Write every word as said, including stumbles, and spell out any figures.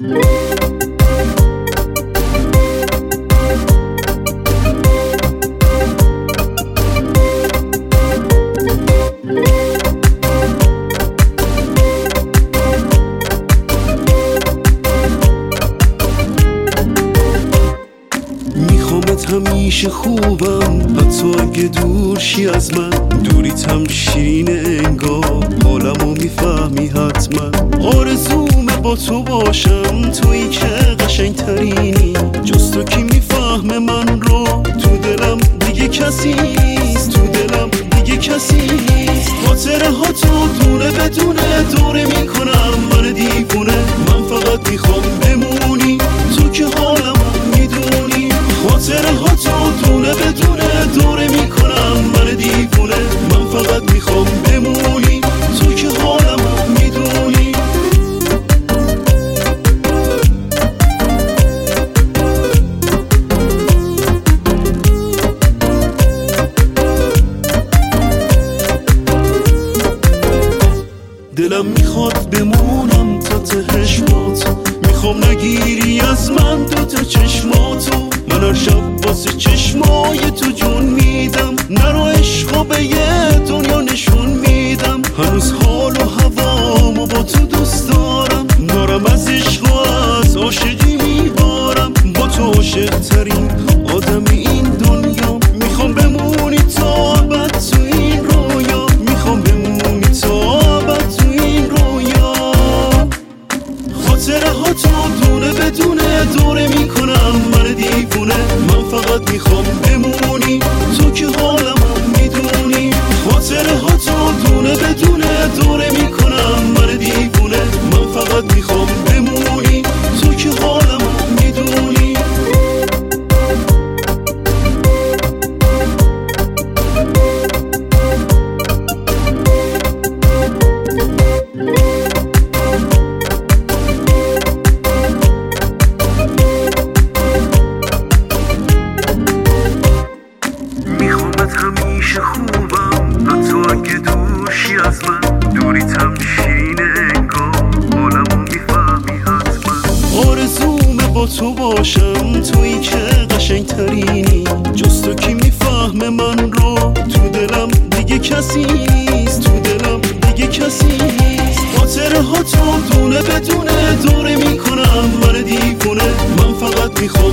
همیشه خوبم حتی اگه دور شی از من، دوریت هم شیرینه انگار، حالمو میفهمی حتما. آرزومه با تو باشم، تویی که قشنگ ترینی، جز تو کی میفهمه من رو، تو دلم دیگه کسی نیست، تو دلم دیگه کسی نیست. خاطره ها تو دونه بدونه دوره میکنم من دیوونه، من فقط میخوام بمونی تو که حالمو میدونی. خاطره ها تو دونه بدونه دوره میکنم من دیوونه، من فقط میخوام بمونی تو که حالمو میدونی. دلم میخواد بمونم تا ته چشماتو، میخوام نگیری از من دو تا چشماتو. من هر شب واسه چشمای تو جون میدم، نرو عشقا به یه دنیا نشون میدم. هنوز حال و هوامو با تو دوست دارم، دارم از عشق و از عاشقی میبارم. با تو عاشق ترین آدم این دنیا، میخوام بمونی تا ابد تو این رویا، میخوام بمونی تا ابد تو این رویا. خاطره ها تو دونه بدونه دوره میکنم من دیوونه، من فقط میخوام بمونی تو که حالمو میدونی. خاطره ها تو دونه بدونه دوره میکنم من دیوونه، من فقط میخوام بمونی تو که حالمو میدونی. همیشه خوبم حتی اگه دور شی از من، دوریت هم شیرینه انگار، حالمو میفهمی حتما. آرزومه با تو باشم، تویی که قشنگ ترینی، جز تو کی میفهمه من رو، تو دلم دیگه کسی نیست، تو دلم دیگه کسی نیست. خاطره ها تو دونه بدونه دوره میکنم من دیوونه، من فقط میخوام